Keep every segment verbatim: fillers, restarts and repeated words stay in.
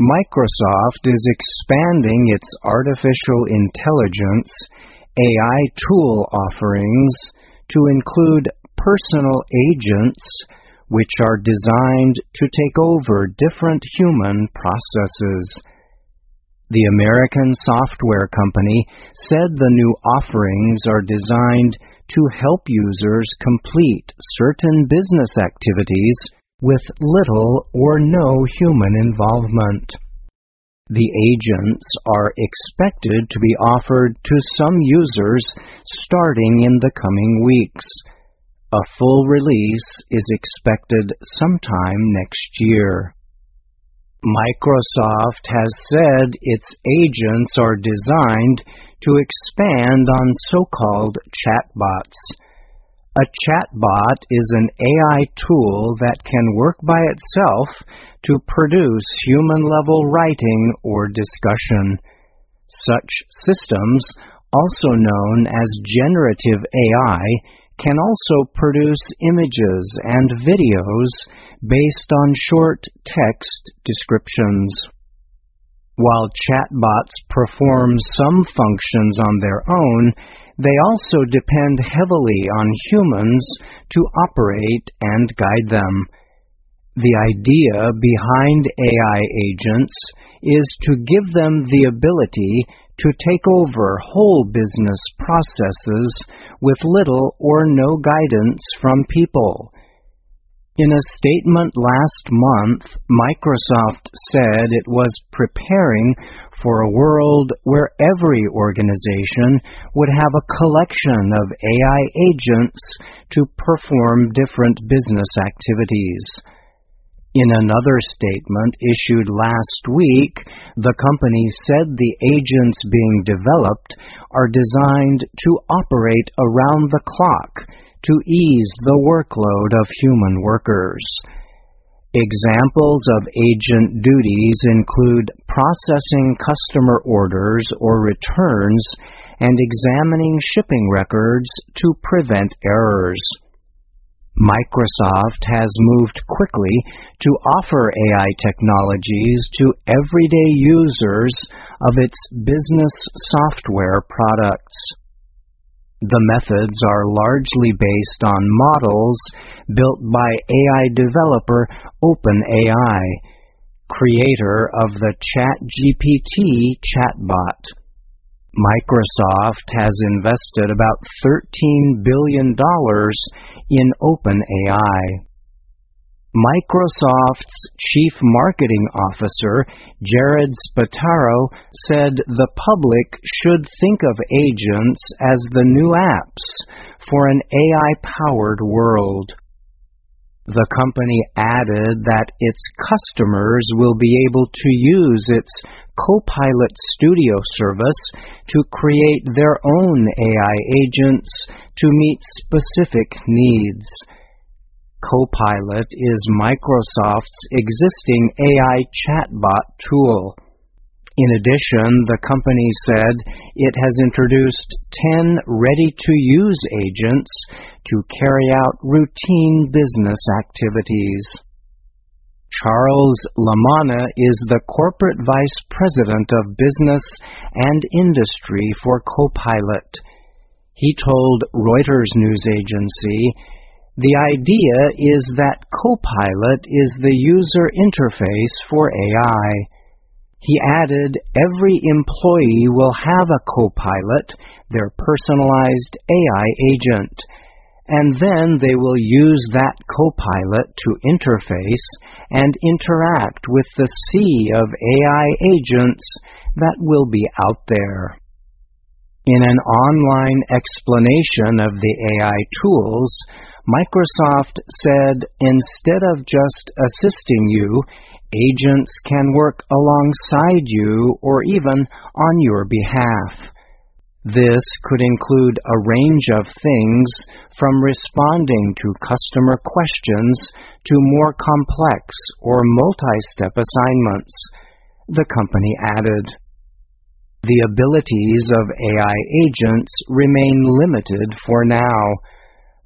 Microsoft is expanding its artificial intelligence A I tool offerings to include personal agents, which are designed to take over different human processes. The American software company said the new offerings are designed to help users complete certain business activities with little or no human involvement. The agents are expected to be offered to some users starting in the coming weeks. A full release is expected sometime next year. Microsoft has said its agents are designed to expand on so-called chatbots. A chatbot is an A I tool that can work by itself to produce human-level writing or discussion. Such systems, also known as generative A I, can also produce images and videos based on short text descriptions. While chatbots perform some functions on their own, they also depend heavily on humans to operate and guide them. The idea behind A I agents is to give them the ability to take over whole business processes with little or no guidance from people. In a statement last month, Microsoft said it was preparing for a world where every organization would have a collection of A I agents to perform different business activities. In another statement issued last week, the company said the agents being developed are designed to operate around the clock to ease the workload of human workers. Examples of agent duties include processing customer orders or returns and examining shipping records to prevent errors. Microsoft has moved quickly to offer A I technologies to everyday users of its business software products. The methods are largely based on models built by A I developer OpenAI, creator of the ChatGPT chatbot. Microsoft has invested about thirteen billion dollars in OpenAI. Microsoft's Chief Marketing Officer, Jared Spataro, said the public should think of agents as the new apps for an A I-powered world. The company added that its customers will be able to use its Copilot Studio service to create their own A I agents to meet specific needs. Copilot is Microsoft's existing A I chatbot tool. In addition, the company said it has introduced ten ready-to-use agents to carry out routine business activities. Charles Lamanna is the Corporate Vice President of Business and Industry for Copilot. He told Reuters news agency, "The idea is that Copilot is the user interface for A I." He added, "Every employee will have a Copilot, their personalized A I agent, and then they will use that Copilot to interface and interact with the sea of A I agents that will be out there." In an online explanation of the A I tools, Microsoft said instead of just assisting you, agents can work alongside you or even on your behalf. This could include a range of things from responding to customer questions to more complex or multi-step assignments, the company added. The abilities of A I agents remain limited for now,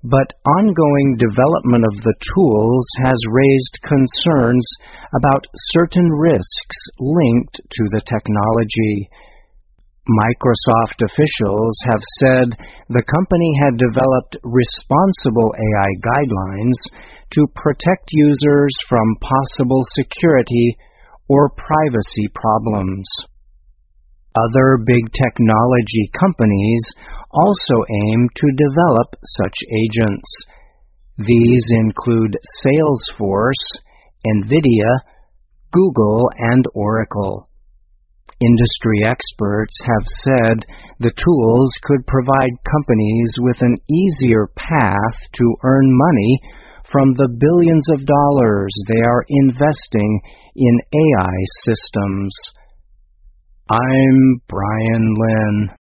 but ongoing development of the tools has raised concerns about certain risks linked to the technology. Microsoft officials have said the company had developed responsible A I guidelines to protect users from possible security or privacy problems. Other big technology companies also aim to develop such agents. These include Salesforce, NVIDIA, Google, and Oracle. Industry experts have said the tools could provide companies with an easier path to earn money from the billions of dollars they are investing in A I systems. I'm Brian Lynn.